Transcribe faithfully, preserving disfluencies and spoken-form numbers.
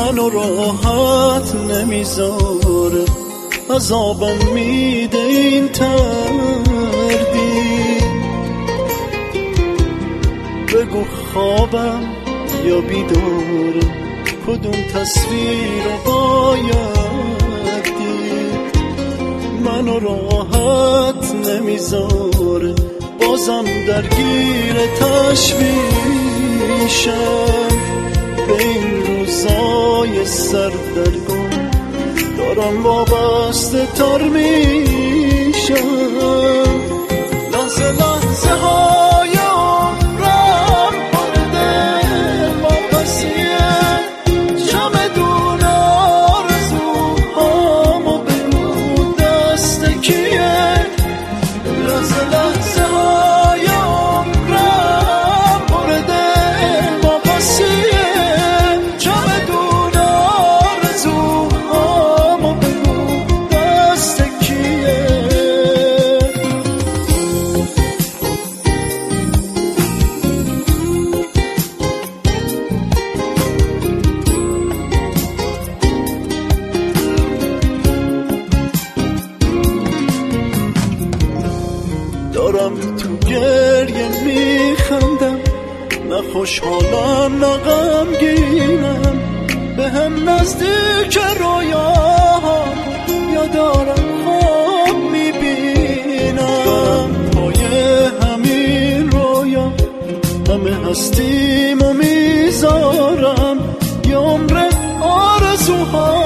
منو راحت نمیذاره، عذابم میده این تردید. بگو خوابم یا بیدارم، کدوم تصویر رو باید دید. منو راحت نمیذاره، بازم درگیر تشویشم. به این روزای سردرگم دارم وابسته تر میشم. لحظه لحظه های عمرم مورد واپسیه، چمدون آرزوهامو بگو دست کیه. لحظه لحظه های عمرم مورد واپسیه، چمدون آرزوهامو بگو دست کیه. دارم تو گریه میخندم، نه خوشحالم نه غمگینم. به هم نزدیک رویاهام، یا دارم خواب میبینم. پای همین رویا همه هستیم و میذارم، یه عمر آرزوها